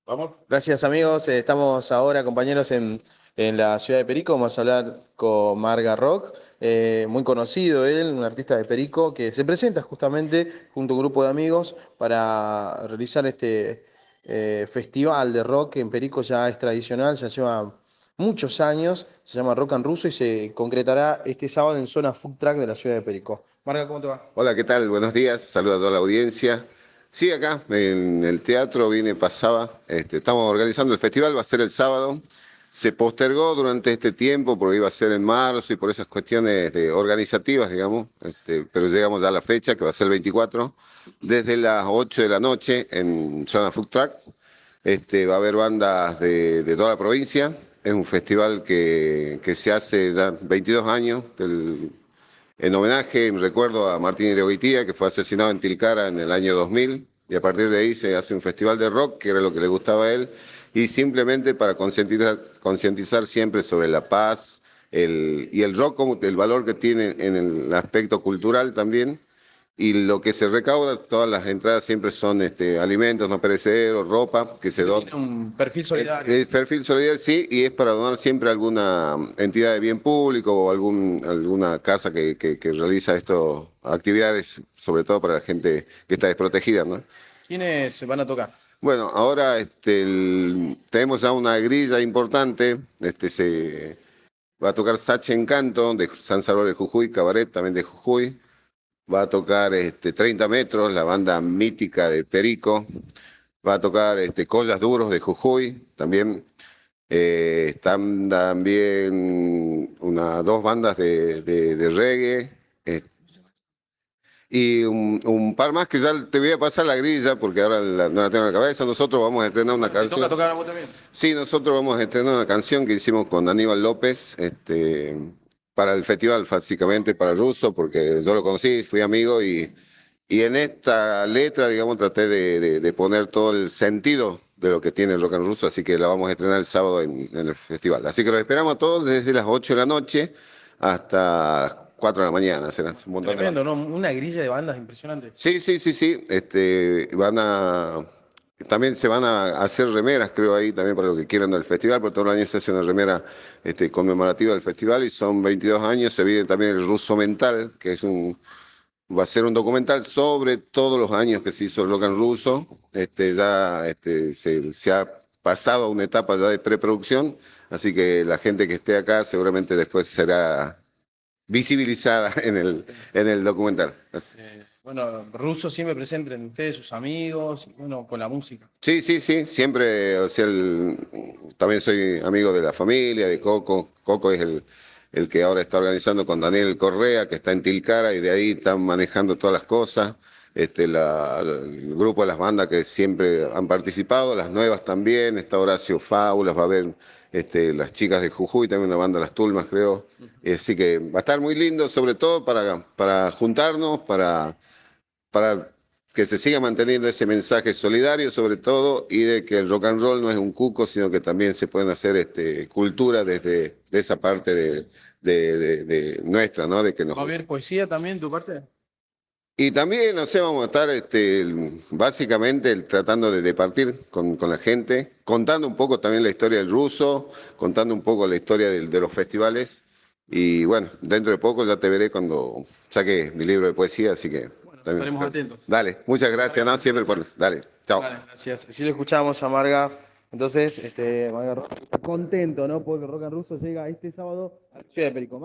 Vamos. Gracias amigos, estamos ahora compañeros en la ciudad de Perico, vamos a hablar con Marga Rock, muy conocido él, un artista de Perico que se presenta justamente junto a un grupo de amigos para realizar este festival de rock que en Perico ya es tradicional, ya lleva muchos años, se llama Rock and Ruso y se concretará este sábado en zona Food Truck de la ciudad de Perico. Marga, ¿cómo te va? Hola, ¿qué tal? Buenos días. Saludos a toda la audiencia. Sí, acá en el teatro pasaba. Estamos organizando el festival, va a ser el sábado. Se postergó durante este tiempo porque iba a ser en marzo y por esas cuestiones organizativas, digamos. Pero llegamos ya a la fecha, que va a ser el 24, desde las 8 de la noche en Zona Food Truck. Va a haber bandas de toda la provincia. Es un festival que se hace ya 22 años, en homenaje, en recuerdo a Martín Irigoitía, que fue asesinado en Tilcara en el año 2000, y a partir de ahí se hace un festival de rock, que era lo que le gustaba a él, y simplemente para concientizar siempre sobre la paz y el rock, como el valor que tiene en el aspecto cultural también. Y lo que se recauda, todas las entradas siempre son alimentos no perecederos, ropa, que se dona. Tiene un perfil solidario. El perfil solidario sí, y es para donar siempre a alguna entidad de bien público o alguna casa que realiza estas actividades, sobre todo para la gente que está desprotegida, ¿no? ¿Quiénes van a tocar? Bueno, ahora tenemos ya una grilla importante. Se va a tocar Sache Encanto de San Salvador de Jujuy, Cabaret también de Jujuy. Va a tocar 30 metros, la banda mítica de Perico. Va a tocar Collas Duros de Jujuy también. Están también dos bandas de reggae, y un par más que ya te voy a pasar la grilla porque ahora no la tengo en la cabeza. Nosotros vamos a estrenar una Bueno, ¿te toca canción. tocar a vos también? Sí, nosotros vamos a estrenar una canción que hicimos con Aníbal López, para el festival, básicamente para Russo, porque yo lo conocí, fui amigo y en esta letra, digamos, traté de poner todo el sentido de lo que tiene el rock and ruso, así que la vamos a estrenar el sábado en el festival. Así que los esperamos a todos desde las 8 de la noche hasta las 4 de la mañana. Será un montón de Tremendo, bandas. ¿no? Una grilla de bandas impresionante. Sí, sí, sí, sí. También se van a hacer remeras, creo, ahí también para los que quieran del festival, porque todo el año se hace una remera conmemorativa del festival y son 22 años. Se viene también el Ruso Mental, que va a ser un documental sobre todos los años que se hizo el rock and ruso. Se ha pasado a una etapa ya de preproducción, así que la gente que esté acá seguramente después será visibilizada en el documental. Bueno, Russo siempre presente en ustedes, sus amigos, y bueno, con la música. Sí, sí, sí, siempre, o sea, también soy amigo de la familia, de Coco. Coco es el que ahora está organizando con Daniel Correa, que está en Tilcara, y de ahí están manejando todas las cosas. El grupo de las bandas que siempre han participado, las nuevas también, está Horacio Fábulas, va a haber las chicas de Jujuy, también una banda Las Tulmas, creo. Así que va a estar muy lindo, sobre todo para juntarnos, para que se siga manteniendo ese mensaje solidario sobre todo y de que el rock and roll no es un cuco, sino que también se pueden hacer cultura desde de esa parte de nuestra, ¿no? De que nos ¿Va a gusta. haber poesía también, tu parte? Y también, no sé, vamos a estar básicamente tratando de partir con la gente, contando un poco también la historia del ruso, contando un poco la historia de los festivales. Y bueno, dentro de poco ya te veré cuando saque mi libro de poesía, así que Bueno, también. estaremos atentos. Dale, muchas gracias, Marga, ¿no? muchas Siempre por. gracias. Dale, chao. Vale, gracias. Así lo escuchamos a Marga. Entonces, Marga Rock está contento, ¿no? Porque el rock and ruso llega este sábado a la ciudad de Perico.